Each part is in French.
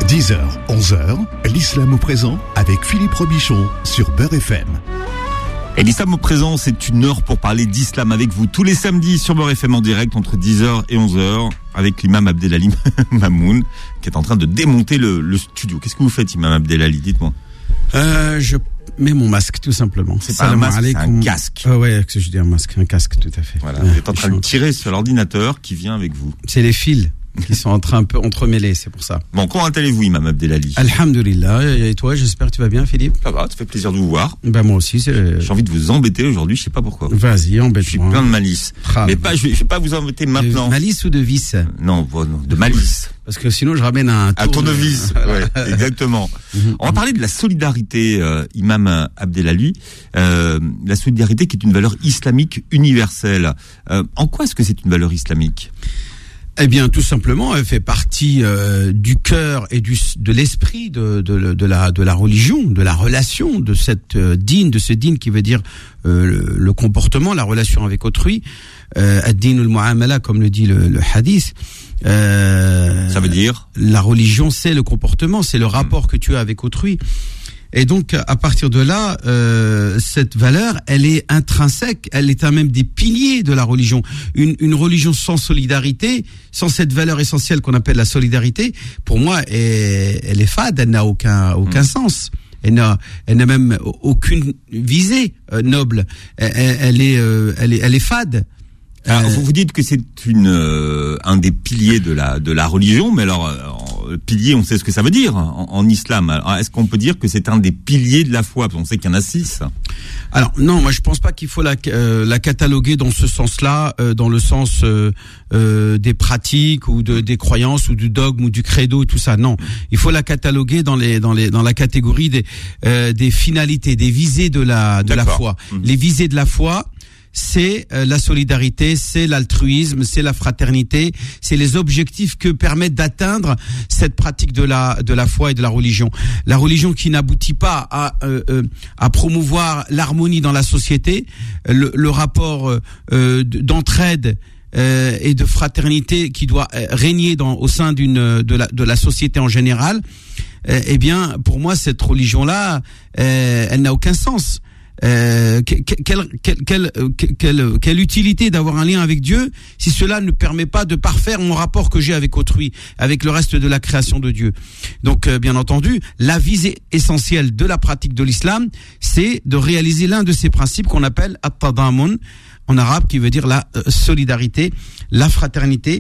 10h, 11h, l'islam au présent avec Philippe Robichon sur Beurre FM. Et l'islam au présent, c'est une heure pour parler d'islam avec vous tous les samedis sur Beurre FM en direct entre 10h et 11h avec l'imam Abdelali Mamoun qui est en train de démonter le studio. Qu'est-ce que vous faites, imam Abdelali? Dites-moi. Je mets mon masque, tout simplement. C'est pas un masque, c'est un casque. Ouais, que je dis un masque, un casque, tout à fait. Voilà, vous êtes en train de tirer sur l'ordinateur qui vient avec vous. C'est les fils qui sont en train un peu entremêlés, c'est pour ça. Bon, comment allez-vous, imam Abdelali? Alhamdulillah. Et toi, j'espère que tu vas bien, Philippe? Ça va, ça fait plaisir de vous voir. Ben, moi aussi, j'ai envie de vous embêter aujourd'hui, je sais pas pourquoi. Vas-y, embête-moi. Je suis plein de malice. Mais pas, je vais pas vous embêter maintenant. De malice ou de vice? Non, de malice. Parce que sinon, je ramène un tournevis. Ouais, exactement. On va parler de la solidarité, imam Abdelali. La solidarité qui est une valeur islamique universelle. En quoi est-ce que c'est une valeur islamique? Eh bien, tout simplement, elle fait partie du cœur et de l'esprit de la religion, de la relation, de ce dîn qui veut dire le comportement, la relation avec autrui. Ad-din al-mu'amala, comme le dit le hadith. Ça veut dire? La religion, c'est le comportement, c'est le rapport que tu as avec autrui. Et donc, à partir de là, cette valeur, elle est intrinsèque, elle est un même des piliers de la religion. Une religion sans solidarité, sans cette valeur essentielle qu'on appelle la solidarité, pour moi, elle est fade, elle n'a aucun sens. Elle n'a même aucune visée noble. Elle est fade. Alors, vous dites que c'est un des piliers de la religion, mais alors pilier, on sait ce que ça veut dire en islam. Alors, est-ce qu'on peut dire que c'est un des piliers de la foi? Parce qu'on sait qu'il y en a 6. Alors non, moi je pense pas qu'il faut la cataloguer dans ce sens-là, dans le sens des pratiques ou des croyances ou du dogme ou du credo et tout ça. Non, il faut la cataloguer dans la catégorie des finalités, des visées de la foi. Les visées de la foi, c'est la solidarité, c'est l'altruisme, c'est la fraternité, c'est les objectifs que permettent d'atteindre cette pratique de la foi et de la religion. La religion qui n'aboutit pas à promouvoir l'harmonie dans la société, le rapport d'entraide et de fraternité qui doit régner au sein de la société en général. Eh bien, pour moi, cette religion-là, elle n'a aucun sens. Quelle utilité d'avoir un lien avec Dieu si cela ne permet pas de parfaire mon rapport que j'ai avec autrui, avec le reste de la création de Dieu. Donc bien entendu, la visée essentielle de la pratique de l'islam, c'est de réaliser l'un de ces principes qu'on appelle at-tadamun en arabe, qui veut dire la solidarité, la fraternité,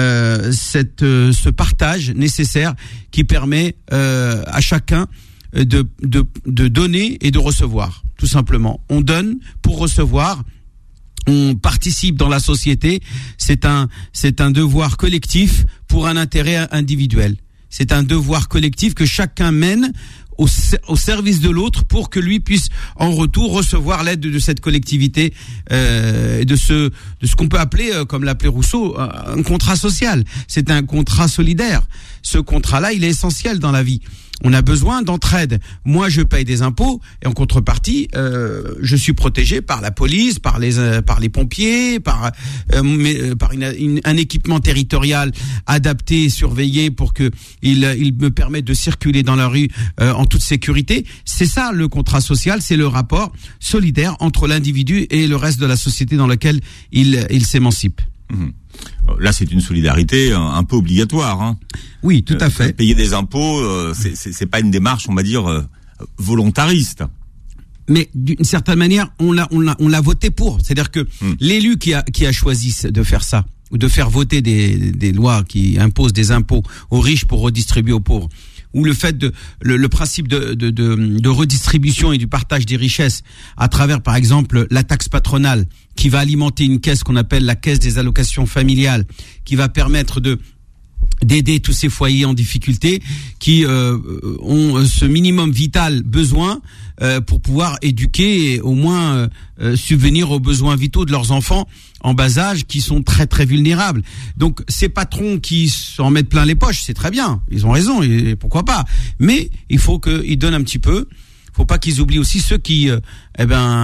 ce partage nécessaire qui permet à chacun de donner et de recevoir. Tout simplement, on donne pour recevoir, on participe dans la société, c'est un devoir collectif pour un intérêt individuel. C'est un devoir collectif que chacun mène au service de l'autre pour que lui puisse en retour recevoir l'aide de cette collectivité, de ce qu'on peut appeler, comme l'appelait Rousseau, un contrat social. C'est un contrat solidaire. Ce contrat-là, il est essentiel dans la vie. On a besoin d'entraide. Moi, je paye des impôts et en contrepartie, je suis protégé par la police, par les pompiers, par un équipement territorial adapté et surveillé pour que il me permette de circuler dans la rue en toute sécurité. C'est ça le contrat social, c'est le rapport solidaire entre l'individu et le reste de la société dans laquelle il s'émancipe. Là, c'est une solidarité un peu obligatoire. Hein. Oui, tout à fait. Payer des impôts, c'est pas une démarche, on va dire, volontariste. Mais d'une certaine manière, on l'a voté pour. C'est-à-dire que l'élu qui a choisi de faire ça, ou de faire voter des lois qui imposent des impôts aux riches pour redistribuer aux pauvres, ou le fait le principe de redistribution et du partage des richesses à travers, par exemple, la taxe patronale qui va alimenter une caisse qu'on appelle la caisse des allocations familiales, qui va permettre d'aider tous ces foyers en difficulté qui ont ce minimum vital besoin pour pouvoir éduquer et au moins subvenir aux besoins vitaux de leurs enfants en bas âge qui sont très très vulnérables. Donc ces patrons qui s'en mettent plein les poches, c'est très bien, ils ont raison et pourquoi pas. Mais il faut qu'ils donnent un petit peu. Faut pas qu'ils oublient aussi ceux qui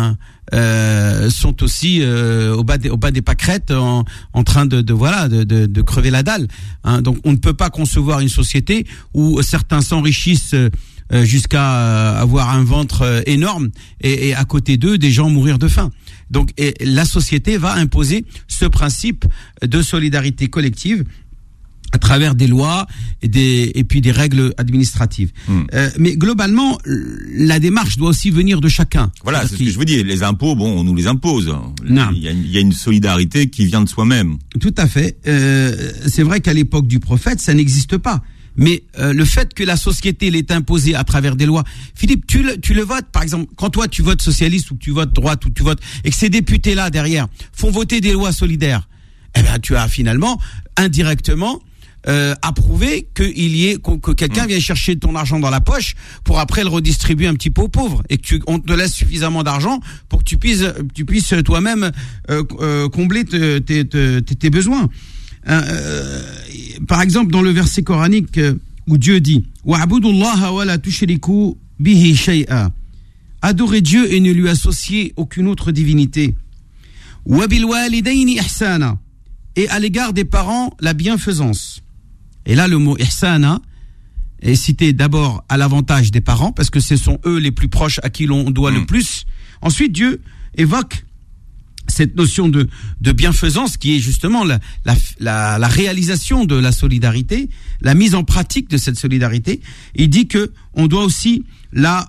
sont aussi au bas des pâquerettes en train de crever la dalle. Hein. Donc on ne peut pas concevoir une société où certains s'enrichissent jusqu'à avoir un ventre énorme et à côté d'eux des gens mourir de faim. Donc la société va imposer ce principe de solidarité collective à travers des lois et puis des règles administratives. Mais globalement, la démarche doit aussi venir de chacun. Voilà, c'est ce que je veux dire. Les impôts, bon, on nous les impose. Il y a une solidarité qui vient de soi-même. Tout à fait. C'est vrai qu'à l'époque du prophète, ça n'existe pas. Mais le fait que la société l'ait imposée à travers des lois, Philippe, tu le votes, par exemple, quand toi tu votes socialiste ou que tu votes droite ou que tu votes et que ces députés-là derrière font voter des lois solidaires, eh ben tu as finalement indirectement approuvé que quelqu'un vienne chercher ton argent dans la poche pour après le redistribuer un petit peu aux pauvres et que on te laisse suffisamment d'argent pour que tu puisses toi-même combler tes besoins. Par exemple, dans le verset coranique où Dieu dit wa'budullaha wa la tushriku bihi shay'a, adorez Dieu et ne lui associez aucune autre divinité. Wa bil walidayni ihsana, et à l'égard des parents la bienfaisance. Et là le mot ihsana est cité d'abord à l'avantage des parents parce que ce sont eux les plus proches à qui l'on doit le plus. Ensuite Dieu évoque cette notion de bienfaisance qui est justement la réalisation de la solidarité, la mise en pratique de cette solidarité. Il dit que on doit aussi la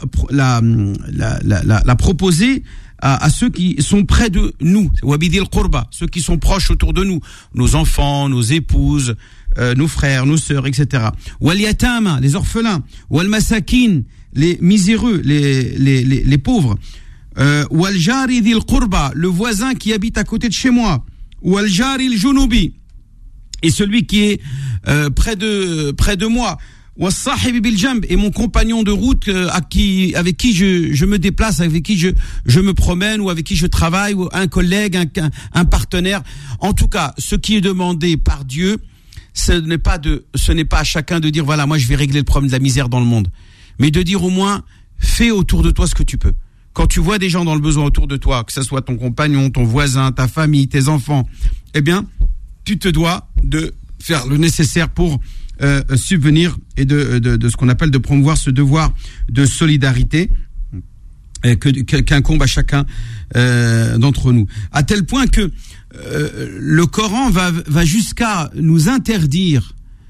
proposer à ceux qui sont près de nous, wabidil qurba, ceux qui sont proches autour de nous, nos enfants, nos épouses, nos frères, nos sœurs, etc. Wal yatama, les orphelins, wal masakin, les miséreux, les pauvres. Wal jari dhil qurba, le voisin qui habite à côté de chez moi. Wal jari al junubi, et celui qui est près de moi. Was sahibi bil jamb, et mon compagnon de route avec qui je me déplace, avec qui je me promène, ou avec qui je travaille, ou un collègue, un partenaire. En tout cas, ce qui est demandé par Dieu, ce n'est pas à chacun de dire voilà, moi je vais régler le problème de la misère dans le monde, mais de dire au moins fais autour de toi ce que tu peux. Quand tu vois des gens dans le besoin autour de toi, que ce soit ton compagnon, ton voisin, ta famille, tes enfants, eh bien, tu te dois de faire le nécessaire pour subvenir et de ce qu'on appelle de promouvoir ce devoir de solidarité qu'incombe à chacun d'entre nous. À tel point que le Coran va jusqu'à nous interdire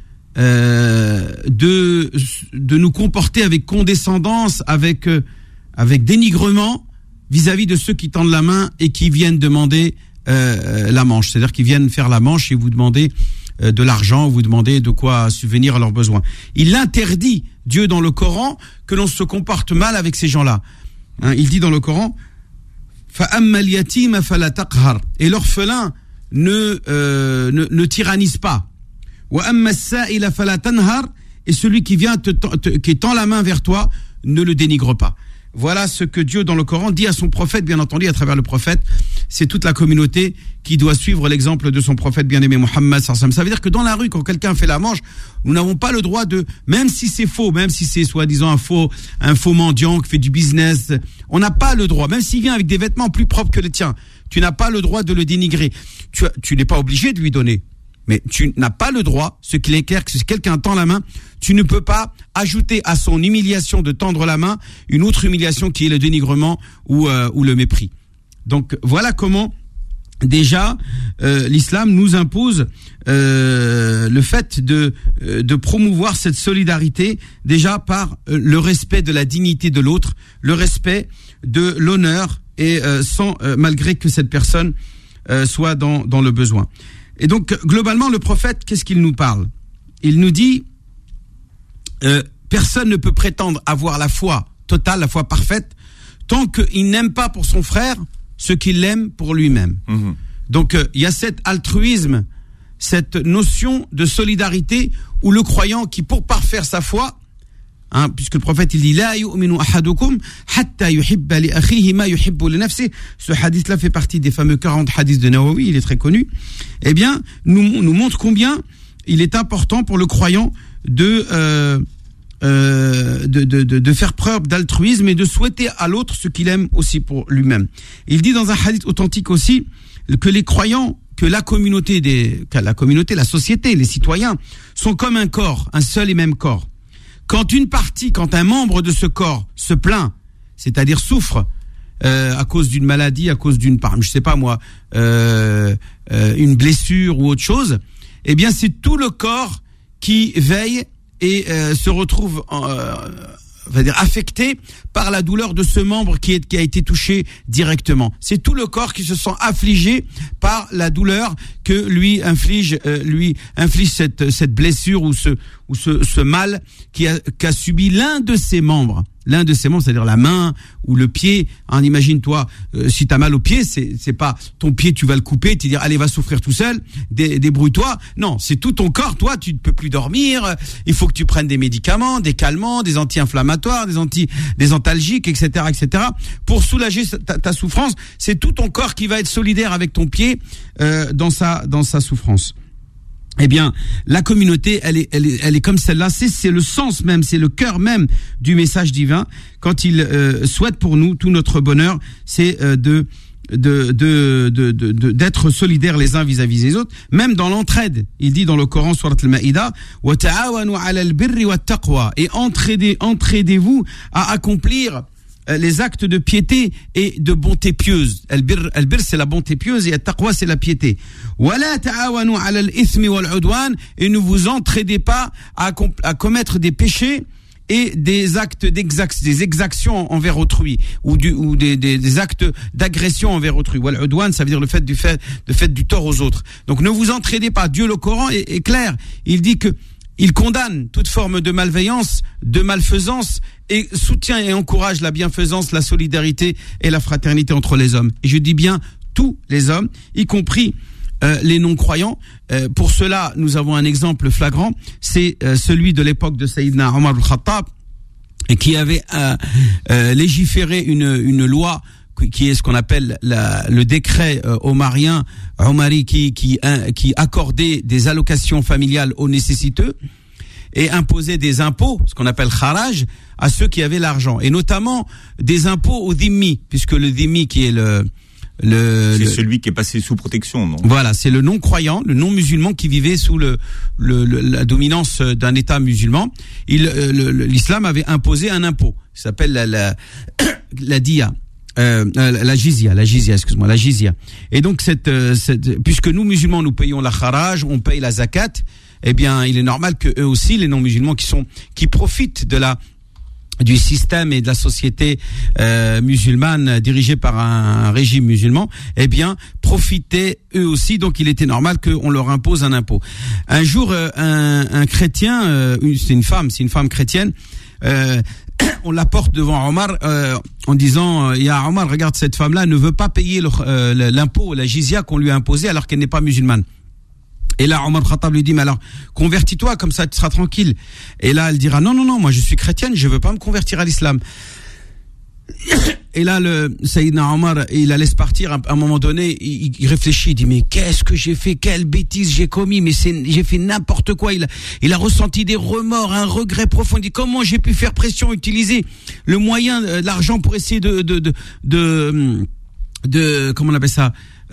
de nous comporter avec condescendance, avec dénigrement vis-à-vis de ceux qui tendent la main et qui viennent demander la manche. C'est-à-dire qu'ils viennent faire la manche et vous demander de l'argent, vous demander de quoi subvenir à leurs besoins. Il interdit, Dieu dans le Coran, que l'on se comporte mal avec ces gens-là. Hein, il dit dans le Coran فَأَمَّا الْيَتِيمَ فَلَا تَقْهَرْ, et l'orphelin ne tyrannise pas. وَأَمَّا السَّائِلَ فَلَا تَنْهَرْ, et celui qui vient qui tend la main vers toi, ne le dénigre pas. Voilà ce que Dieu dans le Coran dit à son prophète, bien entendu, à travers le prophète. C'est toute la communauté qui doit suivre l'exemple de son prophète bien-aimé Mohammed sallallahu alayhi wa sallam. Ça veut dire que dans la rue, quand quelqu'un fait la manche, nous n'avons pas le droit même si c'est faux, même si c'est soi-disant un faux mendiant qui fait du business, on n'a pas le droit, même s'il vient avec des vêtements plus propres que les tiens, tu n'as pas le droit de le dénigrer. Tu n'es pas obligé de lui donner. Mais tu n'as pas le droit, ce qu'il est clair, que si quelqu'un tend la main, tu ne peux pas ajouter à son humiliation de tendre la main une autre humiliation qui est le dénigrement ou le mépris. Donc voilà comment déjà l'islam nous impose le fait de promouvoir cette solidarité déjà par le respect de la dignité de l'autre, le respect de l'honneur et malgré que cette personne soit dans le besoin. Et donc, globalement, le prophète, qu'est-ce qu'il nous parle? Il nous dit, personne ne peut prétendre avoir la foi totale, la foi parfaite, tant qu'il n'aime pas pour son frère ce qu'il aime pour lui-même. Mmh. Donc, il y a cet altruisme, cette notion de solidarité où le croyant qui, pour parfaire sa foi, puisque le prophète il dit la yu'minu ahadukum hatta yuhibba li akhihi ma yuhibbu li nafsihi, ce hadith là fait partie des fameux 40 hadiths de Nawawi, il est très connu. Eh bien, nous montre combien il est important pour le croyant de de faire preuve d'altruisme et de souhaiter à l'autre ce qu'il aime aussi pour lui-même. Il dit dans un hadith authentique aussi que les croyants, que la communauté, la société, les citoyens sont comme un corps, un seul et même corps. Quand un membre de ce corps se plaint, c'est-à-dire souffre à cause d'une maladie, à cause d'une, je sais pas moi, une blessure ou autre chose, eh bien c'est tout le corps qui veille et se retrouve affecté par la douleur de ce membre qui a été touché directement. C'est tout le corps qui se sent affligé par la douleur que lui inflige cette blessure ou ce mal qu'a subi l'un de ses membres, c'est-à-dire la main ou le pied. Imagine-toi, si t'as mal au pied, c'est pas ton pied, tu vas le couper, tu dis allez, va souffrir tout seul, débrouille-toi. Non, c'est tout ton corps. Toi, tu ne peux plus dormir. Il faut que tu prennes des médicaments, des calmants, des anti-inflammatoires, des antalgiques, etc., etc. Pour soulager ta souffrance. C'est tout ton corps qui va être solidaire avec ton pied dans sa souffrance. Eh bien, la communauté, elle est comme celle-là. C'est le sens même, c'est le cœur même du message divin. Quand il souhaite pour nous tout notre bonheur, c'est d'être solidaires les uns vis-à-vis des autres, même dans l'entraide. Il dit dans le Coran, sourate Al-Maïda, wa ta'awanu 'ala al-birri wat-taqwa, et entraidez-vous à accomplir les actes de piété et de bonté pieuse. Al-bir c'est la bonté pieuse et at-taqwa c'est la piété. Wala ta'awanu 'ala al-ithmi wal-'udwan, et ne vous entraidez pas à commettre des péchés et des actes des exactions envers autrui ou des actes d'agression envers autrui. Wal-'udwan, ça veut dire le fait du tort aux autres. Donc ne vous entraidez pas. Dieu, le Coran est clair. Il dit que il condamne toute forme de malveillance, de malfaisance, et soutient et encourage la bienfaisance, la solidarité et la fraternité entre les hommes. Et je dis bien tous les hommes, y compris les non-croyants. Pour cela, nous avons un exemple flagrant, c'est celui de l'époque de Sayyidina Omar al-Khattab, qui avait légiféré une loi qui est ce qu'on appelle le décret omarien, Omari, qui accordait des allocations familiales aux nécessiteux et imposait des impôts, ce qu'on appelle kharaj, à ceux qui avaient l'argent, et notamment des impôts aux dhimmi, puisque le dhimmi qui est c'est celui qui est passé sous protection, non? Voilà, c'est le non-croyant, le non-musulman qui vivait sous la dominance d'un État musulman. L'islam avait imposé un impôt, qui s'appelle la diya. La jizya. Et donc puisque nous musulmans nous payons la kharaj, on paye la zakat, eh bien il est normal que eux aussi, les non-musulmans qui profitent du système et de la société musulmane dirigée par un régime musulman, eh bien profitaient eux aussi. Donc il était normal qu'on leur impose un impôt. Un jour, un chrétien, c'est une femme chrétienne, on la porte devant Omar en disant ya Omar, regarde, cette femme-là ne veut pas payer l'impôt, la jizya qu'on lui a imposé alors qu'elle n'est pas musulmane. Et là Omar Khattab lui dit mais alors convertis-toi, comme ça tu seras tranquille. Et là elle dira non, moi je suis chrétienne, je veux pas me convertir à l'islam. Et là le Sayyidina Omar, il la laisse partir. À un moment donné, il réfléchit, il dit mais qu'est-ce que j'ai fait, quelle bêtise j'ai commis, mais j'ai fait n'importe quoi. Il a ressenti des remords, un regret profond. Il dit comment j'ai pu faire pression, utiliser le moyen, l'argent pour essayer de comment on appelle ça,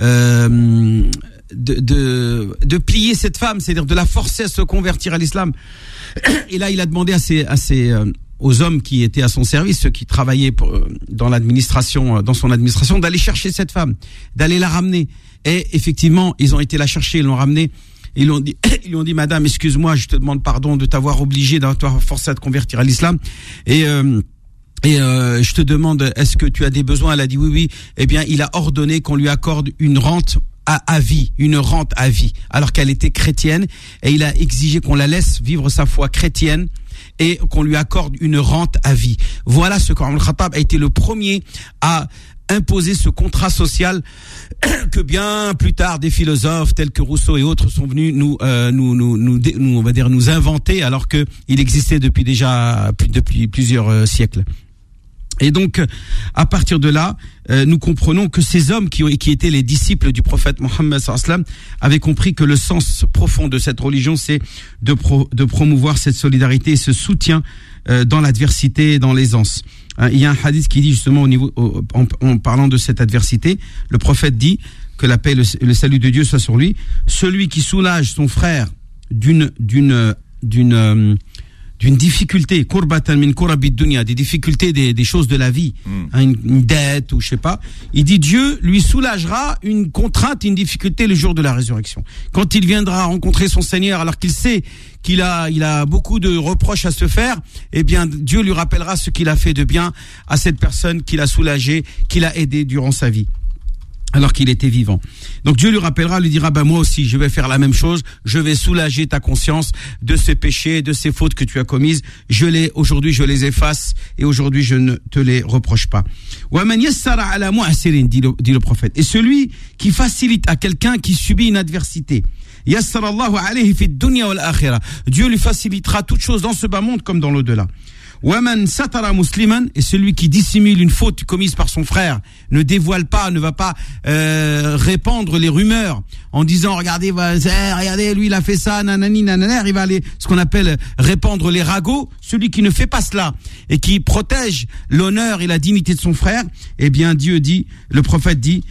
de plier cette femme, c'est-à-dire de la forcer à se convertir à l'islam. Et là il a demandé aux hommes qui étaient à son service, ceux qui travaillaient dans son administration, d'aller chercher cette femme, d'aller la ramener. Et effectivement, ils ont été la chercher, ils l'ont ramenée. Ils lui ont dit, madame, excuse-moi, je te demande pardon de t'avoir obligé, de t'avoir forcé à te convertir à l'islam. Et je te demande, est-ce que tu as des besoins? Elle a dit oui. Eh bien, il a ordonné qu'on lui accorde une rente à vie, alors qu'elle était chrétienne, et il a exigé qu'on la laisse vivre sa foi chrétienne et qu'on lui accorde une rente à vie. Voilà ce qu'Omar al-Khattab a été le premier à imposer, ce contrat social que bien plus tard des philosophes tels que Rousseau et autres sont venus nous inventer, alors que il existait depuis plusieurs siècles. Et donc, à partir de là, nous comprenons que ces hommes qui étaient les disciples du prophète Mohammed sallallahu alayhi wa sallam avaient compris que le sens profond de cette religion, c'est de promouvoir cette solidarité et ce soutien dans l'adversité et dans l'aisance. Il y a un hadith qui dit justement en parlant de cette adversité, le prophète dit que la paix et le salut de Dieu soit sur lui. Celui qui soulage son frère d'une difficulté, kurbatan min kurabid dunya, des difficultés des choses de la vie, une dette ou je sais pas, il dit Dieu lui soulagera une contrainte, une difficulté le jour de la résurrection. Quand il viendra rencontrer son Seigneur alors qu'il sait qu'il a beaucoup de reproches à se faire, eh bien Dieu lui rappellera ce qu'il a fait de bien à cette personne qu'il a soulagée, qu'il a aidée durant sa vie, alors qu'il était vivant. Donc Dieu lui rappellera, lui dira, moi aussi, je vais faire la même chose, je vais soulager ta conscience de ces péchés, de ces fautes que tu as commises, aujourd'hui je les efface, et aujourd'hui je ne te les reproche pas. Dit le prophète. Et celui qui facilite à quelqu'un qui subit une adversité, Dieu lui facilitera toute chose dans ce bas monde comme dans l'au-delà. Waman satara musliman, et celui qui dissimule une faute commise par son frère, ne dévoile pas, ne va pas répandre les rumeurs en disant regardez lui il a fait ça, nanani nanana, il va aller ce qu'on appelle répandre les ragots. Celui qui ne fait pas cela et qui protège l'honneur et la dignité de son frère, eh bien Dieu dit, le prophète dit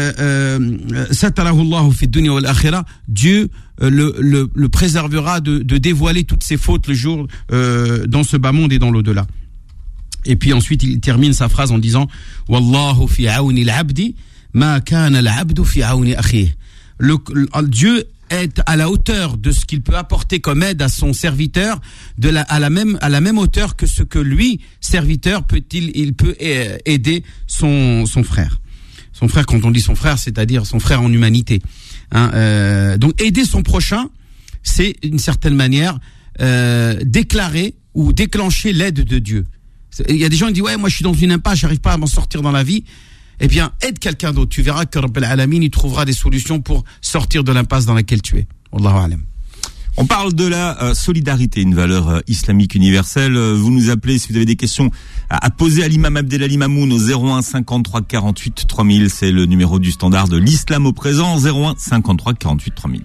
satarahu Allahu fi dunya wal akhirah, Dieu le préservera de dévoiler toutes ses fautes le jour dans ce bas monde et dans l'au-delà. Et puis ensuite il termine sa phrase en disant Wallahu fi auni al-abdi ma kana al-abdu fi auni akhihi. Dieu est à la hauteur de ce qu'il peut apporter comme aide à son serviteur, à la même hauteur que ce que lui, serviteur, peut aider son frère. Son frère, quand on dit son frère, c'est-à-dire son frère en humanité. Donc aider son prochain, c'est d'une certaine manière déclarer ou déclencher l'aide de Dieu. Il y a des gens qui disent moi je suis dans une impasse, j'arrive pas à m'en sortir dans la vie. Eh bien, aide quelqu'un d'autre. Tu verras que Rabb al-Alamin, il trouvera des solutions pour sortir de l'impasse dans laquelle tu es. Wallahu a'lam. On parle de la solidarité, une valeur islamique universelle. Vous nous appelez si vous avez des questions à poser à l'imam Abdelali Mamoun au 01 53 48 3000. C'est le numéro du standard de l'islam au présent, 01 53 48 3000.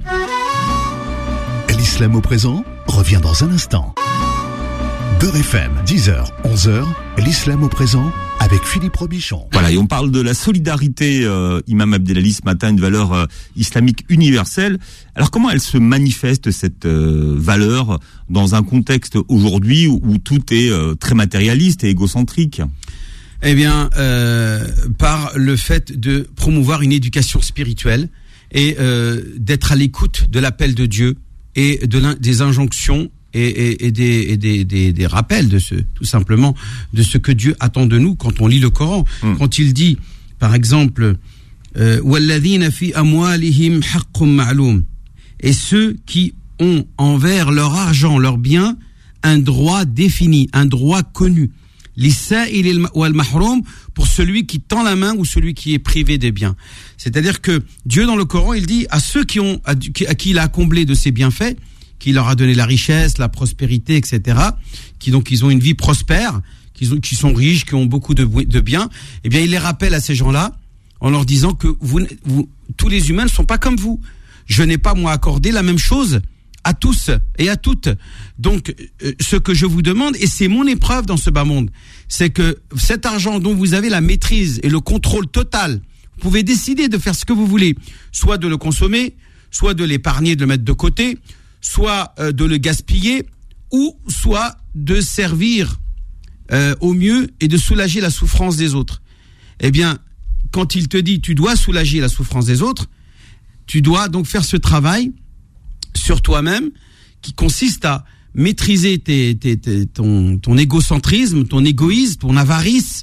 L'islam au présent revient dans un instant. Beurre FM, 10h, 11h, l'islam au présent avec Philippe Robichon. Voilà, et on parle de la solidarité, Imam Abdelali, ce matin, une valeur islamique universelle. Alors comment elle se manifeste, cette valeur, dans un contexte aujourd'hui où tout est très matérialiste et égocentrique ? Eh bien, par le fait de promouvoir une éducation spirituelle et d'être à l'écoute de l'appel de Dieu et des injonctions et des rappels tout simplement de ce que Dieu attend de nous quand on lit le Coran. Quand il dit, par exemple, وَالَّذِينَ فِي أَمْوَالِهِمْ حَقٌّ مَعْلُومٌ, et ceux qui ont envers leur argent, leur bien, un droit défini, un droit connu. لِلسَّائِلِ وَالْمَحْرُومِ, pour celui qui tend la main ou celui qui est privé des biens. C'est-à-dire que Dieu dans le Coran, il dit à ceux à qui il a comblé de ses bienfaits, qui leur a donné la richesse, la prospérité, etc., qui donc ils ont une vie prospère, qui sont riches, qui ont beaucoup de biens, eh bien il les rappelle à ces gens-là en leur disant que vous tous les humains ne sont pas comme vous. Je n'ai pas moi accordé la même chose à tous et à toutes. Donc ce que je vous demande, et c'est mon épreuve dans ce bas monde, c'est que cet argent dont vous avez la maîtrise et le contrôle total, vous pouvez décider de faire ce que vous voulez, soit de le consommer, soit de l'épargner, de le mettre de côté, soit de le gaspiller, ou soit de servir au mieux et de soulager la souffrance des autres. Eh bien, quand il te dit tu dois soulager la souffrance des autres, tu dois donc faire ce travail sur toi-même qui consiste à maîtriser ton égocentrisme, ton égoïsme, ton avarice,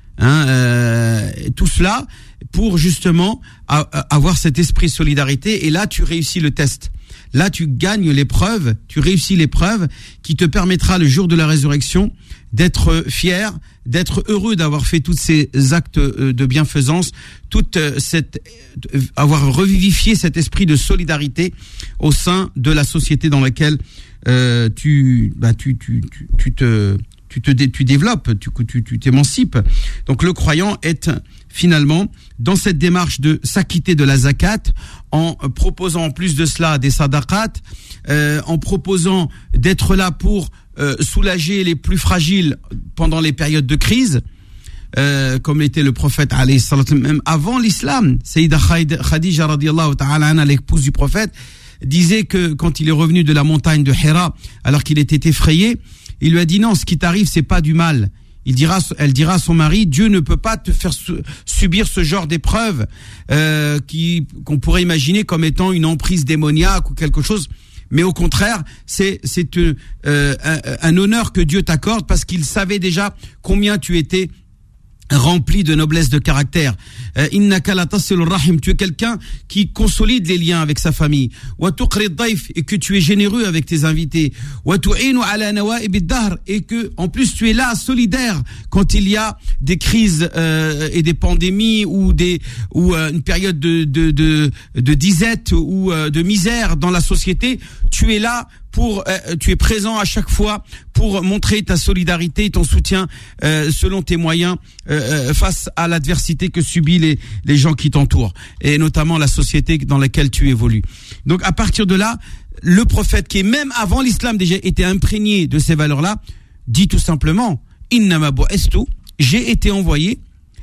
tout cela pour justement avoir cet esprit de solidarité. Et là, tu réussis le test. Là, tu gagnes l'épreuve, tu réussis l'épreuve qui te permettra le jour de la résurrection d'être fier, d'être heureux d'avoir fait tous ces actes de bienfaisance, avoir revivifié cet esprit de solidarité au sein de la société dans laquelle tu tu développes, tu t'émancipes. Donc le croyant est finalement dans cette démarche de s'acquitter de la zakat, en proposant en plus de cela des sadaqat, en proposant d'être là pour soulager les plus fragiles pendant les périodes de crise, comme était le prophète alayhi salatu, même avant l'islam. Sayyida Khadija radiyallahu ta'ala anha, l'épouse du prophète, disait que quand il est revenu de la montagne de Hira, alors qu'il était effrayé, il lui a dit non, ce qui t'arrive c'est pas du mal. Elle dira à son mari, Dieu ne peut pas te faire subir ce genre d'épreuve qu'on pourrait imaginer comme étant une emprise démoniaque ou quelque chose. Mais au contraire, c'est un honneur que Dieu t'accorde, parce qu'il savait déjà combien tu étais rempli de noblesse de caractère. Innaka la tasilur rahim, tu es quelqu'un qui consolide les liens avec sa famille. Wa tuqri ad-dayf, et que tu es généreux avec tes invités. Wa tu'inu ala nawa'ib ad-dahr, et que en plus tu es là solidaire quand il y a des crises et des pandémies ou une période de disette ou de misère dans la société. Tu es là tu es présent à chaque fois pour montrer ta solidarité et ton soutien selon tes moyens face à l'adversité que subissent les gens qui t'entourent, et notamment la société dans laquelle tu évolues. Donc à partir de là, le prophète, qui même avant l'islam déjà était imprégné de ces valeurs-là, dit tout simplement innama bu'istu, j'ai été envoyé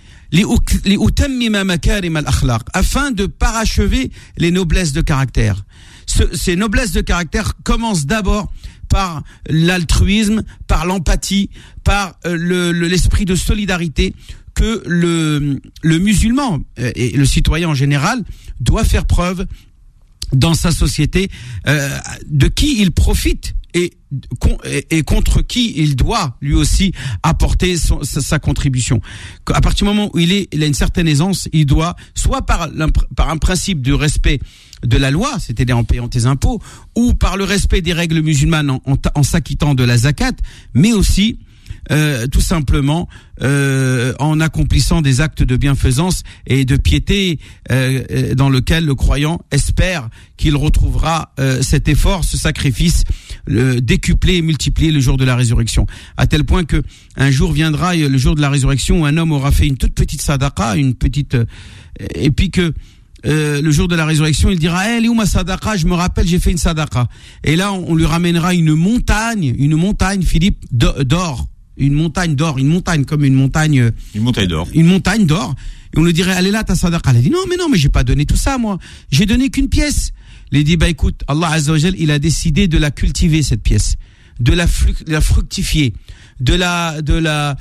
afin de parachever les noblesses de caractère. Ces noblesses de caractère commencent d'abord par l'altruisme, par l'empathie, par l'esprit de solidarité que le musulman et le citoyen en général doit faire preuve dans sa société, de qui il profite et contre qui il doit lui aussi apporter sa contribution. À partir du moment où il a une certaine aisance, il doit, soit par un principe de respect de la loi, c'est-à-dire en payant tes impôts, ou par le respect des règles musulmanes en s'acquittant de la zakat, mais aussi tout simplement en accomplissant des actes de bienfaisance et de piété dans lequel le croyant espère qu'il retrouvera cet effort, ce sacrifice décuplé et multiplié le jour de la résurrection. À tel point que un jour viendra, le jour de la résurrection, où un homme aura fait une toute petite sadaqa, et puis que le jour de la résurrection, il dira elle est où ma sadaqa, je me rappelle, j'ai fait une sadaqa. Et là on lui ramènera une montagne, Philippe, d'or. Une montagne d'or, une montagne d'or. Une montagne d'or. Et on lui dirait, elle est là ta sadaqa. Elle a dit, non, mais j'ai pas donné tout ça, moi. J'ai donné qu'une pièce. Il dit, écoute, Allah Azza wa Jal, il a décidé de la cultiver, cette pièce. De la fructifier. De la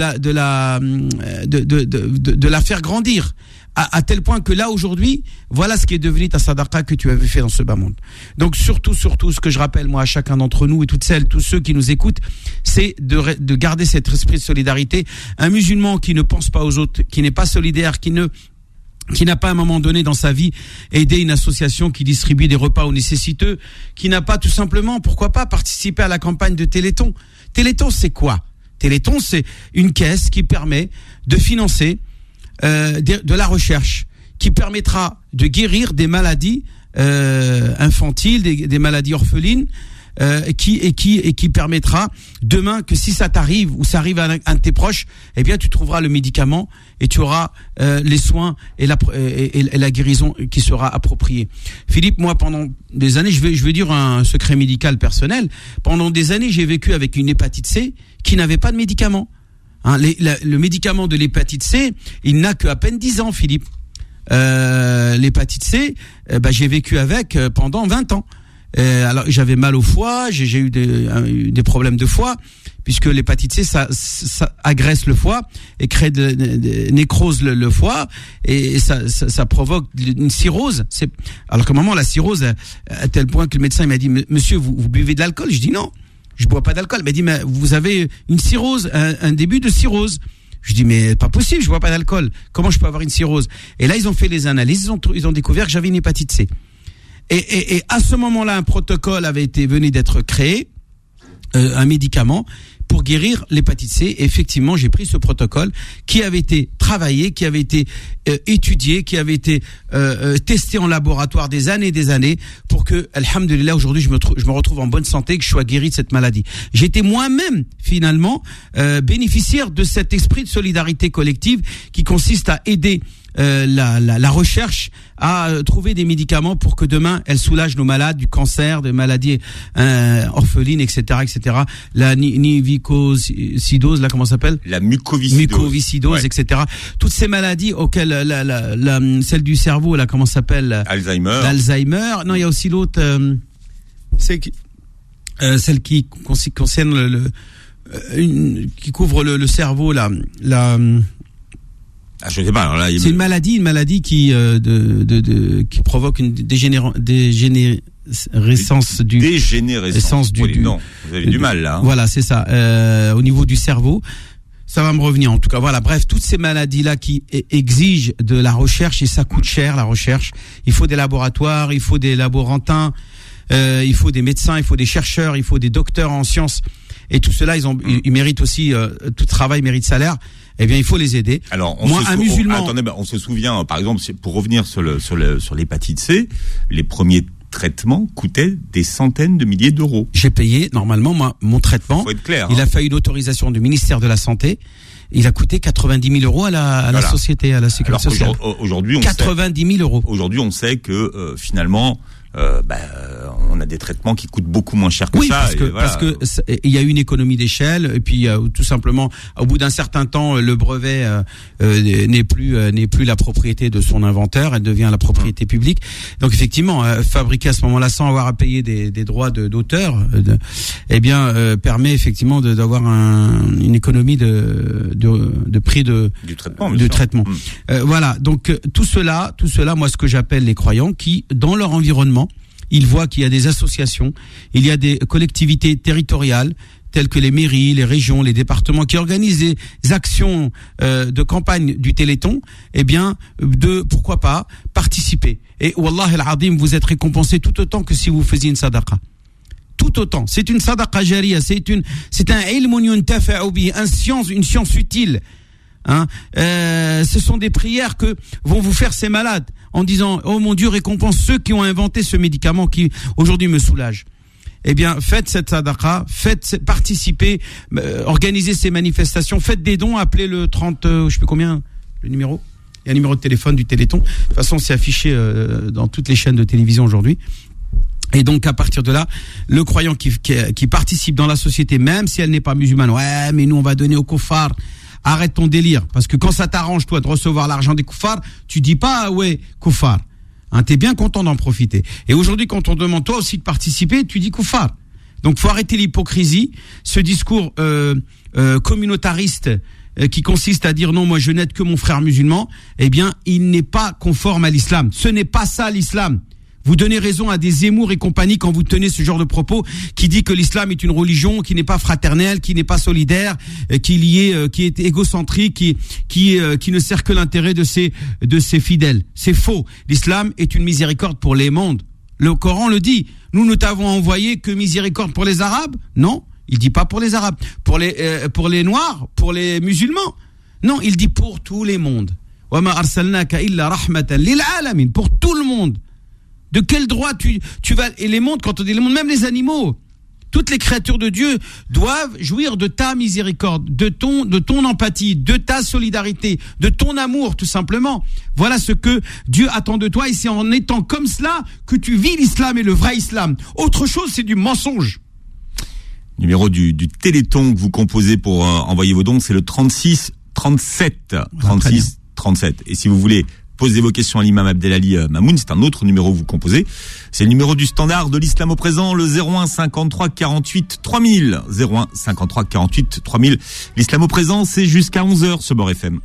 faire grandir. À tel point que là, aujourd'hui, voilà ce qui est devenu ta sadaqa que tu avais fait dans ce bas monde. Donc, surtout, ce que je rappelle, moi, à chacun d'entre nous et tous ceux qui nous écoutent, c'est de garder cet esprit de solidarité. Un musulman qui ne pense pas aux autres, qui n'est pas solidaire, qui n'a pas à un moment donné dans sa vie aidé une association qui distribue des repas aux nécessiteux, qui n'a pas tout simplement, pourquoi pas, participé à la campagne de Téléthon. Téléthon, c'est quoi? Téléthon, c'est une caisse qui permet de financer de la recherche, qui permettra de guérir des maladies infantiles, des maladies orphelines, qui permettra demain que si ça t'arrive ou ça arrive à un de tes proches, eh bien tu trouveras le médicament et tu auras les soins et la guérison qui sera appropriée. Philippe, moi pendant des années, je vais dire un secret médical personnel, pendant des années j'ai vécu avec une hépatite C qui n'avait pas de médicament. Le médicament de l'hépatite C, il n'a qu'à peine 10 ans, Philippe. L'hépatite C, j'ai vécu avec pendant 20 ans. Alors j'avais mal au foie, j'ai eu des problèmes de foie, puisque l'hépatite C ça agresse le foie et crée nécrose le foie, et ça provoque une cirrhose. Alors qu'à un moment, la cirrhose, à tel point que le médecin m'a dit, monsieur, vous buvez de l'alcool? Je dis non, je bois pas d'alcool. Il m'a dit, mais vous avez une cirrhose, un début de cirrhose. Je dis, mais pas possible, je bois pas d'alcool. Comment je peux avoir une cirrhose? Et là, ils ont fait les analyses, ils ont découvert que j'avais une hépatite C. Et à ce moment-là, un protocole venait d'être créé, un médicament, pour guérir l'hépatite C. Et effectivement, j'ai pris ce protocole qui avait été travaillé, qui avait été étudié, qui avait été testé en laboratoire des années pour que, alhamdulillah, aujourd'hui je me retrouve en bonne santé, que je sois guéri de cette maladie. J'étais moi-même finalement bénéficiaire de cet esprit de solidarité collective qui consiste à aider la recherche à trouver des médicaments pour que demain elle soulage nos malades du cancer, des maladies orphelines, etc. La nivicosidose, là comment ça s'appelle ? La mucoviscidose, ouais. Etc. Toutes ces maladies auxquelles celle du cerveau, là comment ça s'appelle ? L'Alzheimer. Non, il y a aussi l'autre, celle qui concerne qui couvre le cerveau, là. Je sais pas. Alors là, c'est une maladie qui provoque une dégénérescence du. Non, vous avez du mal là. Hein. Voilà, c'est ça. Au niveau du cerveau, ça va me revenir. En tout cas, voilà. Bref, toutes ces maladies là qui exigent de la recherche et ça coûte cher la recherche. Il faut des laboratoires, il faut des laborantins, il faut des médecins, il faut des chercheurs, il faut des docteurs en sciences. Et tout cela, ils méritent aussi tout travail mérite salaire. Eh bien, il faut les aider. Alors, musulman. On se souvient, par exemple, pour revenir sur l'hépatite C, les premiers traitements coûtaient des centaines de milliers d'euros. J'ai payé normalement mon traitement. Faut être clair. Il a fallu une autorisation du ministère de la Santé. Il a coûté 90 000 € à la société, à la sécurité sociale. Aujourd'hui, 90 000 €. Aujourd'hui, on sait que finalement. On a des traitements qui coûtent beaucoup moins cher que ça. Parce que il y a une économie d'échelle et puis tout simplement au bout d'un certain temps le brevet n'est plus la propriété de son inventeur, elle devient la propriété publique. Donc effectivement, fabriquer à ce moment-là sans avoir à payer des droits d'auteur, permet effectivement d'avoir une économie de prix du traitement. Voilà. Donc tout cela, moi ce que j'appelle les croyants qui dans leur environnement ils voient qu'il y a des associations, il y a des collectivités territoriales telles que les mairies, les régions, les départements qui organisent des actions de campagne du Téléthon, pourquoi pas participer. Et wallah al-azim, vous êtes récompensé tout autant que si vous faisiez une sadaqa. Tout autant. C'est une sadaqa jariya, c'est un ilmun yuntafa'u bihi, une science utile. Ce sont des prières que vont vous faire ces malades en disant oh mon Dieu récompense ceux qui ont inventé ce médicament qui aujourd'hui me soulage. Eh bien faites cette sadaqa, participez, organisez ces manifestations, faites des dons, appelez le 30 je sais plus combien le numéro. Il y a un numéro de téléphone du Téléthon. De toute façon c'est affiché dans toutes les chaînes de télévision aujourd'hui. Et donc à partir de là, le croyant qui participe dans la société, même si elle n'est pas musulmane, ouais mais nous on va donner aux kuffars. Arrête ton délire, parce que quand ça t'arrange toi de recevoir l'argent des kuffars, tu dis pas ouais kuffar. T'es bien content d'en profiter. Et aujourd'hui, quand on demande toi aussi de participer, tu dis kuffar. Donc faut arrêter l'hypocrisie, ce discours communautariste qui consiste à dire non, moi je n'aide que mon frère musulman. Eh bien, il n'est pas conforme à l'islam. Ce n'est pas ça l'islam. Vous donnez raison à des Zemmour et compagnie quand vous tenez ce genre de propos qui dit que l'islam est une religion qui n'est pas fraternelle, qui n'est pas solidaire, qui est égocentrique, qui ne sert que l'intérêt de ses fidèles. C'est faux. L'islam est une miséricorde pour les mondes. Le Coran le dit. Nous ne t'avons envoyé que miséricorde pour les Arabes? Non, il dit pas pour les Arabes. Pour les Noirs, pour les musulmans? Non, il dit pour tous les mondes. Wa ma arsalnaka illa rahmatan lil alamin, pour tout le monde. De quel droit tu vas, et les mondes, quand on dit les mondes, même les animaux, toutes les créatures de Dieu doivent jouir de ta miséricorde, de ton empathie, de ta solidarité, de ton amour, tout simplement. Voilà ce que Dieu attend de toi, et c'est en étant comme cela que tu vis l'islam et le vrai islam. Autre chose, c'est du mensonge. Numéro du Téléthon que vous composez pour envoyer vos dons, c'est le 36 37 36 37. Et si vous voulez poser vos questions à l'imam Abdelali Mamoun, c'est un autre numéro que vous composez. C'est le numéro du standard de l'islam au présent, le 01 53 48 3000. 01 53 48 3000. L'islam au présent, c'est jusqu'à 11h sur Beurre FM.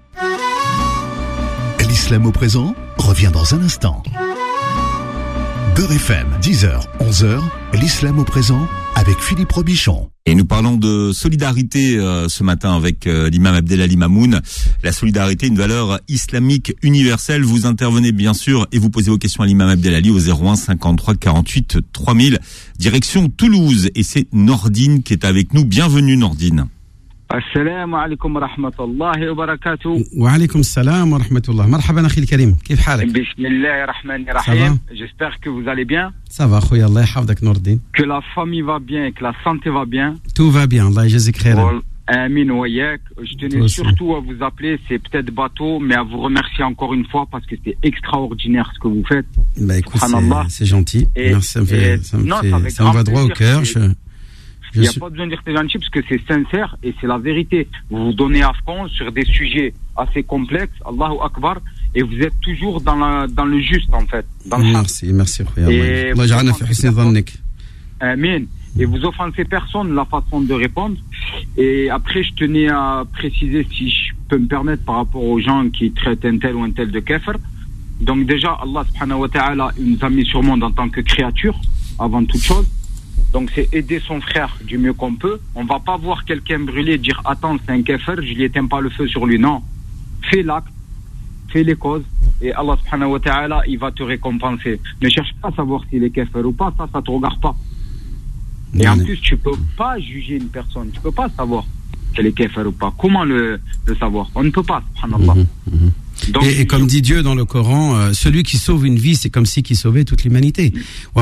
L'islam au présent revient dans un instant. Beurre FM, 10h, 11h, l'islam au présent avec Philippe Robichon. Et nous parlons de solidarité ce matin avec l'imam Abdelali Mamoun. La solidarité, une valeur islamique universelle. Vous intervenez bien sûr et vous posez vos questions à l'imam Abdelali au 01 53 48 3000. Direction Toulouse. Et c'est Nordine qui est avec nous. Bienvenue Nordine. السلام عليكم ورحمة الله وبركاته. وعليكم السلام ورحمة الله. مرحبا أخي الكريم. كيف حالك؟ بسم الله الرحمن الرحيم. J'espère que vous allez bien. Ça va خويا الله يحفظك نوردين. Que la famille va bien, que la santé va bien. Tout va bien, الله يجزيك خيرا. Amin وياك. Je tenais surtout à vous appeler, c'est peut-être bateau, mais à vous remercier encore une fois parce que c'est extraordinaire ce que vous faites. Bah écoute, c'est gentil. Merci, ça me va droit au cœur. Il n'y a pas besoin de dire que c'est gentil parce que c'est sincère et c'est la vérité. Vous vous donnez à fond sur des sujets assez complexes, Allahu Akbar, et vous êtes toujours dans le juste en fait. Merci. Amen. Et vous offensez personne la façon de répondre. Et après, je tenais à préciser, si je peux me permettre, par rapport aux gens qui traitent un tel ou un tel de kafir. Donc déjà, Allah subhanahu wa ta'ala nous a mis sur le monde en tant que créature, avant toute chose. Donc c'est aider son frère du mieux qu'on peut. On va pas voir quelqu'un brûler et dire attends c'est un kafir, je lui éteins pas le feu sur lui. Non, fais l'acte, fais les causes et Allah subhanahu wa ta'ala il va te récompenser. Ne cherche pas à savoir s'il est kafir ou pas, ça te regarde pas. Et en plus tu peux pas juger une personne, tu peux pas savoir qu'elle est kafir ou pas. Comment le savoir? On ne peut pas, subhanallah. Donc, et comme dit Dieu dans le Coran, celui qui sauve une vie, c'est comme si qui sauvait toute l'humanité.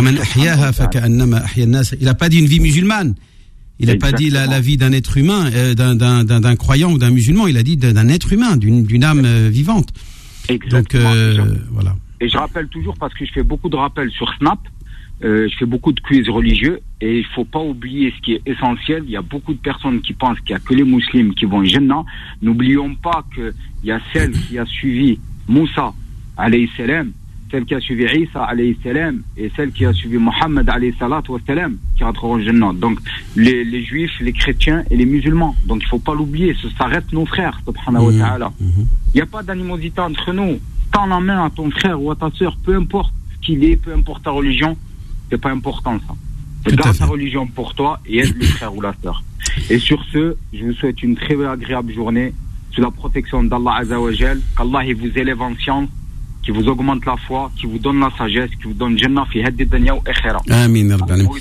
Il n'a pas dit une vie musulmane. Il n'a pas dit la vie d'un être humain, d'un croyant ou d'un musulman. Il a dit d'un être humain, d'une âme vivante. Exactement. Donc voilà. Et je rappelle toujours parce que je fais beaucoup de rappels sur Snap. Je fais beaucoup de quiz religieux et il faut pas oublier ce qui est essentiel. Il y a beaucoup de personnes qui pensent qu'il y a que les musulmans qui vont au Jannah. N'oublions pas que il y a celle qui a suivi Moussa alayhi salam, celle qui a suivi Isa alayhi salam et celle qui a suivi Mohammed alayhi salatu wa salam qui rentreront au Jannah. Donc les juifs, les chrétiens et les musulmans. Donc il faut pas l'oublier, ça reste nos frères subhanahu wa ta'ala. Il n'y a pas d'animosité entre nous. Tends la main à ton frère ou à ta sœur, peu importe ce qu'il est, peu importe ta religion. C'est pas important ça. Garde ta religion pour toi et aide le frère ou la sœur. Et sur ce, je vous souhaite une très agréable journée sous la protection d'Allah Azza wa Jal, qu'Allah il vous élève en science, qui vous augmente la foi, qui vous donne la sagesse, qui vous donne Jannah fi haddi dunya wa akhira. Amin.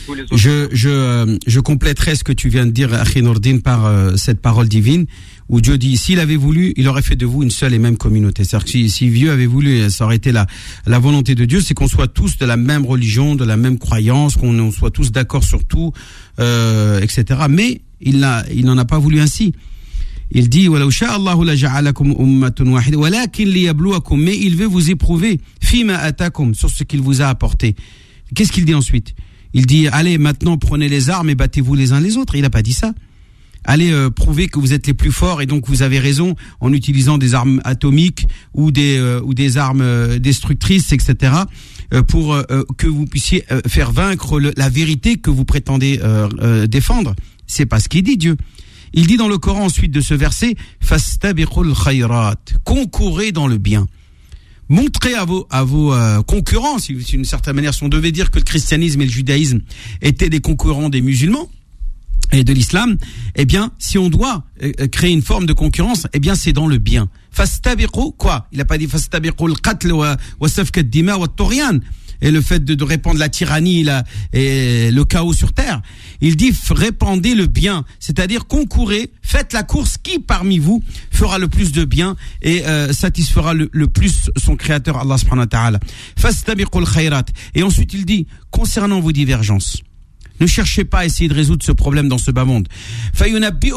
Je compléterai ce que tu viens de dire, Akhi Nourdine, par cette parole divine, où Dieu dit, s'il avait voulu, il aurait fait de vous une seule et même communauté. C'est-à-dire que si Dieu avait voulu, ça aurait été la volonté de Dieu, c'est qu'on soit tous de la même religion, de la même croyance, qu'on soit tous d'accord sur tout, etc. Mais il n'en a pas voulu ainsi. Il dit, mais il veut vous éprouver, sur ce qu'il vous a apporté. Qu'est-ce qu'il dit ensuite? Il dit, allez, maintenant, prenez les armes et battez-vous les uns les autres. Il n'a pas dit ça. Allez prouver que vous êtes les plus forts et donc vous avez raison en utilisant des armes atomiques ou des armes destructrices, etc. Pour que vous puissiez faire vaincre la vérité que vous prétendez défendre. C'est pas ce qu'il dit Dieu. Il dit dans le Coran ensuite de ce verset, fastabiqul khayrat, concourez dans le bien. Montrez à vos concurrents, si d'une certaine manière, si on devait dire que le christianisme et le judaïsme étaient des concurrents des musulmans et de l'islam, eh bien, si on doit créer une forme de concurrence, eh bien, c'est dans le bien. Fastabiqu, quoi? Il a pas dit fastabiqul qatl wa safkat dima wa tughyan. Et le fait de répandre la tyrannie et le chaos sur terre. Il dit répandez le bien, c'est-à-dire concourez, faites la course, qui parmi vous fera le plus de bien et satisfera le plus son créateur Allah subhanahu wa ta'ala. Fastabiqul khayrat. Et ensuite il dit concernant vos divergences, ne cherchez pas à essayer de résoudre ce problème dans ce bas monde. C'est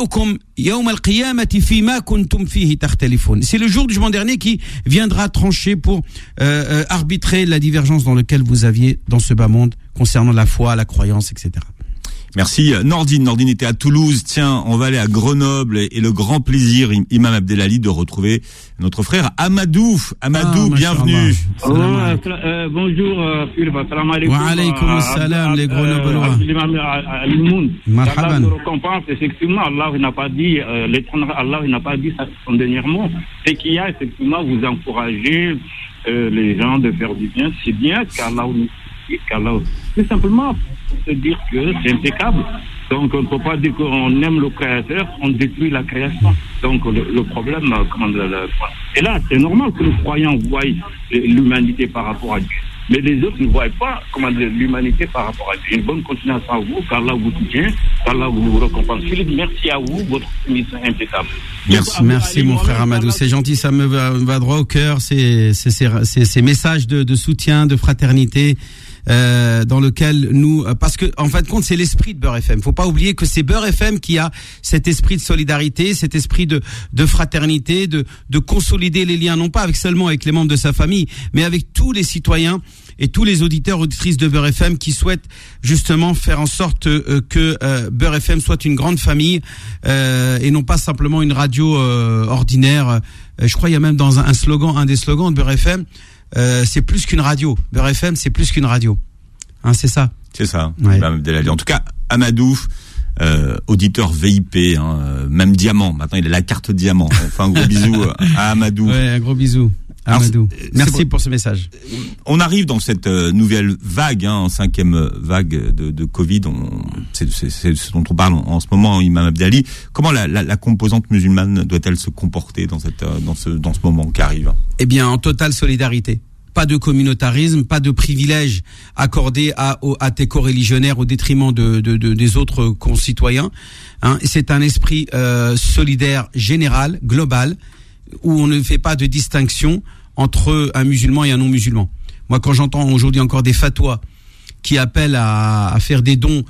le jour du jugement dernier qui viendra trancher pour arbitrer la divergence dans laquelle vous aviez dans ce bas monde concernant la foi, la croyance, etc. Merci Nordine. Nordine était à Toulouse. Tiens, on va aller à Grenoble et le grand plaisir, Imam Abdelali, de retrouver notre frère Amadou. Amadou, bienvenue. Bonjour, Philippe. Salam alaikum. Wa alaykoum salam, les Grenoblois. Marhaban. La récompense, effectivement, Allah n'a pas dit, l'éternel Allah n'a pas dit ça son dernier mot. C'est qu'il y a, effectivement, vous encouragez les gens de faire du bien. C'est bien qu'Allah C'est simplement se dire que c'est impeccable. Donc, on ne peut pas dire qu'on aime le Créateur, on détruit la création. Donc, le problème, et là, c'est normal que les croyants voient l'humanité par rapport à Dieu. Mais les autres ne voient pas l'humanité par rapport à Dieu. Une bonne continuation à vous, qu'Allah vous soutient, qu'Allah vous récompense. Philippe, merci à vous, votre émission impeccable. Merci mon frère Amadou, c'est gentil, ça me va droit au cœur, ces messages de soutien, de fraternité. Dans lequel nous, parce que en fin de compte c'est l'esprit de Beurre FM. Faut pas oublier que c'est Beurre FM qui a cet esprit de solidarité, cet esprit de fraternité, de consolider les liens non pas seulement avec les membres de sa famille, mais avec tous les citoyens et tous les auditeurs auditrices de Beurre FM qui souhaitent justement faire en sorte que Beurre FM soit une grande famille et non pas simplement une radio ordinaire. Je crois il y a même dans un des slogans de Beurre FM. C'est plus qu'une radio. Beurre FM, c'est plus qu'une radio. Hein, c'est ça. C'est ça. Ouais. En tout cas, Amadou, auditeur VIP, même diamant. Maintenant, il a la carte diamant. Enfin, un gros bisou à Amadou. Ouais, un gros bisou. Amadou. Merci pour ce message. On arrive dans cette nouvelle vague, 5e vague de Covid. C'est ce dont on parle en ce moment, Imam Abdelali. Comment la composante musulmane doit-elle se comporter dans ce moment qui arrive? Eh bien, en totale solidarité. Pas de communautarisme, pas de privilèges accordés à tes coreligionnaires au détriment des autres concitoyens. C'est un esprit solidaire général, global, où on ne fait pas de distinction entre un musulman et un non-musulman. Moi, quand j'entends aujourd'hui encore des fatwas qui appellent à faire des dons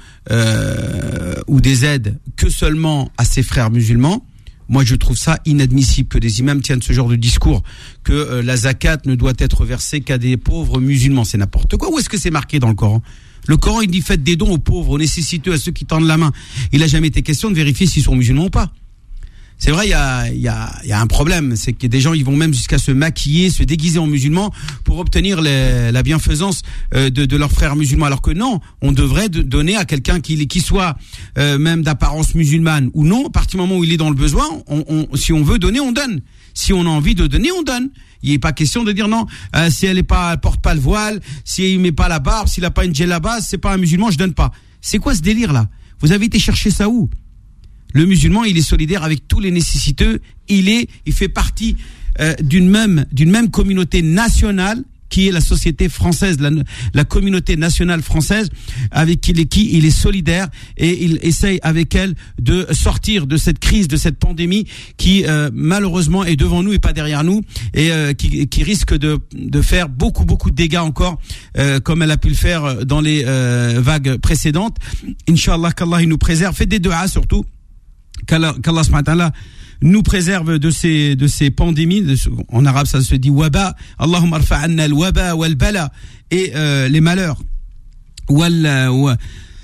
ou des aides que seulement à ses frères musulmans, moi je trouve ça inadmissible que des imams tiennent ce genre de discours, que la zakat ne doit être versée qu'à des pauvres musulmans. C'est n'importe quoi. Où est-ce que c'est marqué dans le Coran ? Le Coran, il dit faites des dons aux pauvres, aux nécessiteux, à ceux qui tendent la main. Il n'a jamais été question de vérifier s'ils sont musulmans ou pas. C'est vrai, il y a un problème, c'est que des gens ils vont même jusqu'à se maquiller, se déguiser en musulmans pour obtenir la bienfaisance de leurs frères musulmans, alors que non, on devrait donner à quelqu'un qui soit même d'apparence musulmane ou non, à partir du moment où il est dans le besoin, si on veut donner, on donne. Si on a envie de donner, on donne. Il n'est pas question de dire non, si elle porte pas le voile, si il met pas la barbe, s'il a pas une djellaba, c'est pas un musulman, je donne pas. C'est quoi ce délire là ? Vous avez été chercher ça où ? Le musulman, il est solidaire avec tous les nécessiteux. Il fait partie d'une même communauté nationale qui est la société française, la communauté nationale française, avec qui il est solidaire et il essaye avec elle de sortir de cette crise, de cette pandémie qui malheureusement est devant nous et pas derrière nous et qui risque de faire beaucoup de dégâts encore, comme elle a pu le faire dans les vagues précédentes. Inch'Allah, qu'Allah il nous préserve. Faites des du'a surtout. Qu'Allah subhanahu wa ta'ala nous préserve de ces pandémies. En arabe, ça se dit waba. Allahumma arfa'anna al-waba wal-bala. Et les malheurs. Wal-bala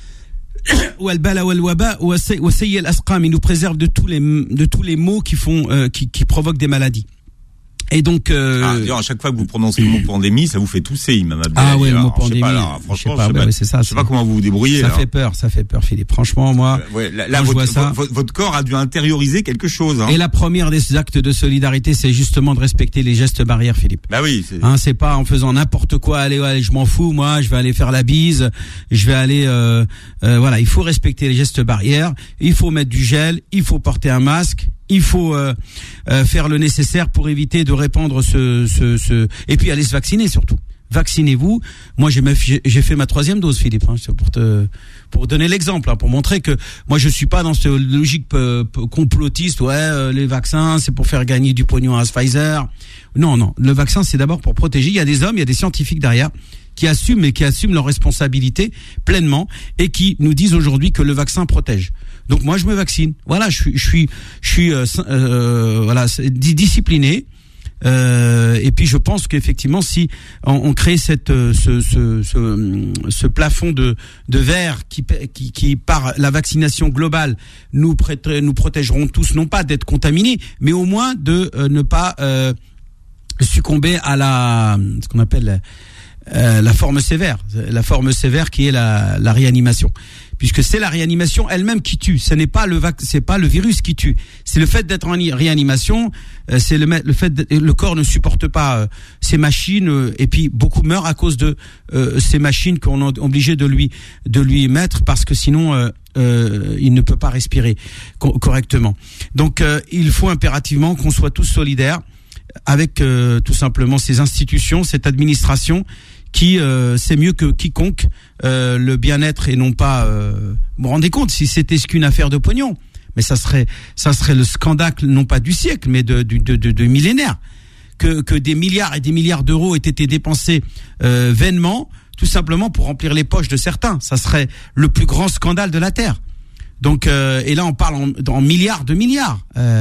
wal-waba wa sayyi al-asqam. Il nous préserve de tous les maux qui provoquent des maladies. Et donc à chaque fois que vous prononcez le mot pandémie, ça vous fait tousser, Imam Abdelali. Ah ouais, le mot pandémie. Franchement, c'est ça. Je sais pas comment vous vous débrouillez. Ça fait peur, Philippe. Franchement, moi, là votre corps a dû intérioriser quelque chose. Et la première des actes de solidarité, c'est justement de respecter les gestes barrières, Philippe. Bah oui. C'est pas en faisant n'importe quoi. Allez, je m'en fous. Moi, je vais aller faire la bise. Je vais aller. Voilà, il faut respecter les gestes barrières. Il faut mettre du gel. Il faut porter un masque. Il faut faire le nécessaire pour éviter de répandre et puis aller se vacciner surtout. Vaccinez-vous. Moi j'ai fait ma 3e dose, Philippe, pour donner l'exemple, pour montrer que moi je suis pas dans cette logique complotiste. Les vaccins c'est pour faire gagner du pognon à Pfizer. Non, le vaccin c'est d'abord pour protéger. Il y a des hommes, il y a des scientifiques derrière qui assument leurs responsabilités pleinement et qui nous disent aujourd'hui que le vaccin protège. Donc moi je me vaccine. Voilà, je suis discipliné. Et puis je pense qu'effectivement si on crée ce plafond de verre qui par la vaccination globale nous protégeront tous, non pas d'être contaminés, mais au moins de ne pas succomber à ce qu'on appelle la forme sévère qui est la réanimation. puisque c'est la réanimation elle-même qui tue. Ce n'est pas c'est pas le virus qui tue. C'est le fait d'être en réanimation, c'est le fait le corps ne supporte pas ces machines, et puis beaucoup meurent à cause de ces machines qu'on est obligé de lui mettre, parce que sinon il ne peut pas respirer correctement. Donc il faut impérativement qu'on soit tous solidaires avec tout simplement ces institutions, cette administration qui sait mieux que quiconque le bien-être, et non pas vous vous rendez compte, si c'était qu'une affaire de pognon, mais ça serait le scandale non pas du siècle, mais de millénaires, que des milliards et des milliards d'euros aient été dépensés vainement, tout simplement pour remplir les poches de certains. Ça serait le plus grand scandale de la terre. Donc et là on parle en milliards de milliards,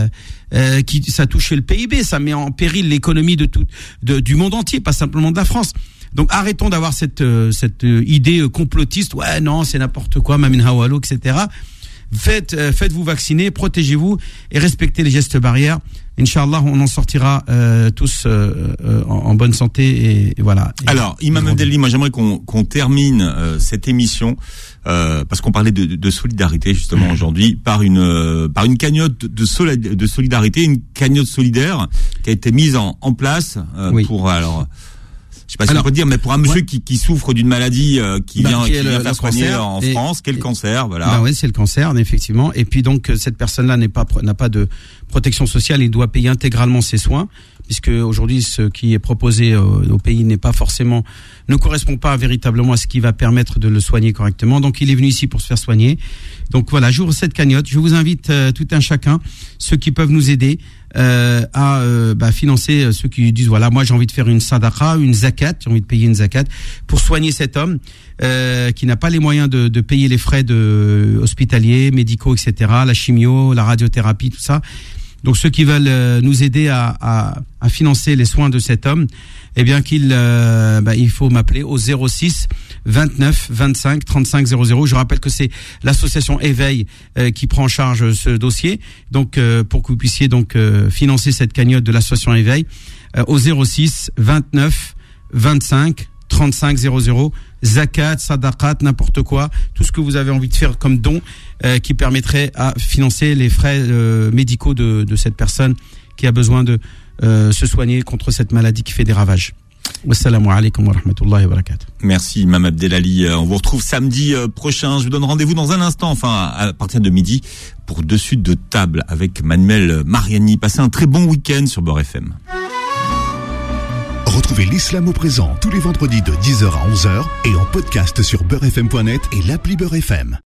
ça touche le PIB, ça met en péril l'économie du monde entier, pas simplement de la France. Donc arrêtons d'avoir cette idée complotiste. Ouais, non, c'est n'importe quoi, Mamin Hawalo, etc. Faites-vous vacciner, protégez-vous et respectez les gestes barrières. Inch'Allah, on en sortira tous en bonne santé, et voilà. Alors, Imam Abdelali, moi j'aimerais qu'on termine cette émission parce qu'on parlait de solidarité justement aujourd'hui par une cagnotte de solidarité, une cagnotte solidaire qui a été mise en place pour je sais pas si on peut dire, mais pour un monsieur qui souffre d'une maladie qui vient faire soigner en France, quel cancer, voilà. Oui, c'est le cancer, effectivement. Et puis donc cette personne-là n'a pas de protection sociale, il doit payer intégralement ses soins, puisque aujourd'hui ce qui est proposé au pays ne correspond pas véritablement à ce qui va permettre de le soigner correctement. Donc il est venu ici pour se faire soigner. Donc voilà, j'ouvre cette cagnotte. Je vous invite tout un chacun, ceux qui peuvent nous aider, à financer ceux qui disent voilà, moi j'ai envie de faire une sadaqa, une zakat, j'ai envie de payer une zakat pour soigner cet homme qui n'a pas les moyens de payer les frais hospitaliers, médicaux, etc., la chimio, la radiothérapie, tout ça. Donc ceux qui veulent nous aider à financer les soins de cet homme, eh bien il faut m'appeler au 06 29 25 35 00. Je rappelle que c'est l'association Éveil qui prend en charge ce dossier. Donc pour que vous puissiez donc financer cette cagnotte de l'association Éveil au 06 29 25 35 00. Zakat, sadaqat, n'importe quoi, tout ce que vous avez envie de faire comme don qui permettrait à financer les frais médicaux de cette personne qui a besoin de se soigner contre cette maladie qui fait des ravages. Wassalamu alaikum wa rahmatullahi wa barakatuh. Merci Imam Abdelali. On vous retrouve samedi prochain. Je vous donne rendez-vous dans un instant, enfin à partir de midi, pour Dessus de table avec Manuel Mariani. Passez un très bon week-end sur Beurre FM. Retrouvez l'Islam au présent tous les vendredis de 10h à 11h et en podcast sur beurrefm.net et l'appli Beurre FM.